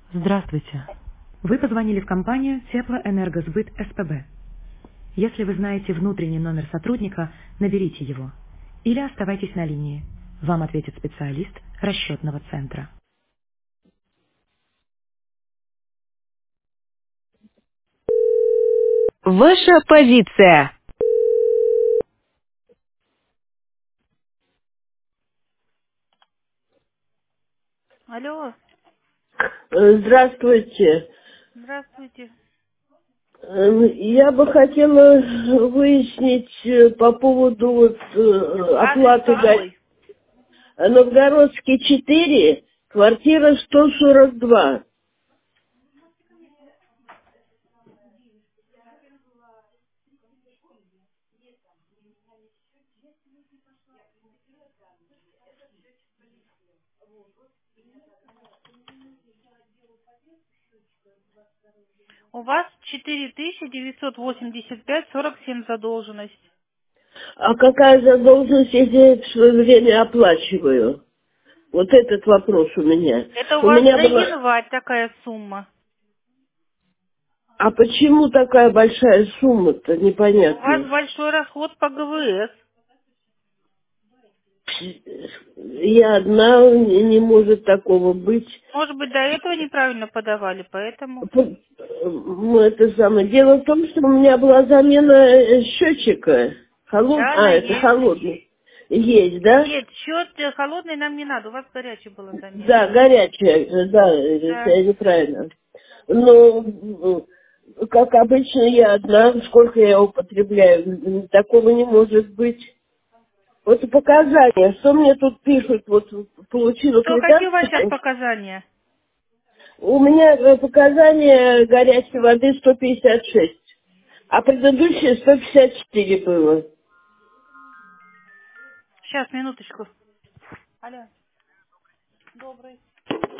Здравствуйте. Вы позвонили в компанию Теплоэнергосбыт СПБ. Если вы знаете внутренний номер сотрудника, наберите его. Или оставайтесь на линии. Вам ответит специалист расчетного центра. Ваша позиция. Алло, Здравствуйте. здравствуйте. Я бы хотела выяснить по поводу Адрес оплаты какой? Новгородский 4, квартира 142. У вас 4985,47 задолженность. А какая задолженность, если я это в свое время оплачиваю? Вот этот вопрос у меня. Это у У вас меня за было... январь такая сумма. А почему такая большая сумма-то, У вас непонятно? большой расход по ГВС. Я одна, не может такого быть. Может быть, до этого неправильно подавали, поэтому... Это самое. Дело в том, что у меня была замена счетчика. Да, она Это есть. холодный. Есть, да? Нет, счет холодный нам не надо, у вас горячая была замена. Да, горячая, да, Да. это неправильно. Но, как обычно, я одна, сколько я употребляю, такого не может быть. Вот и показания, что мне тут пишут, вот получила Что, какие у вас сейчас квитанцию. показания? У меня показания горячей воды 156, а предыдущее 154 было. Сейчас, минуточку. Алло, добрый.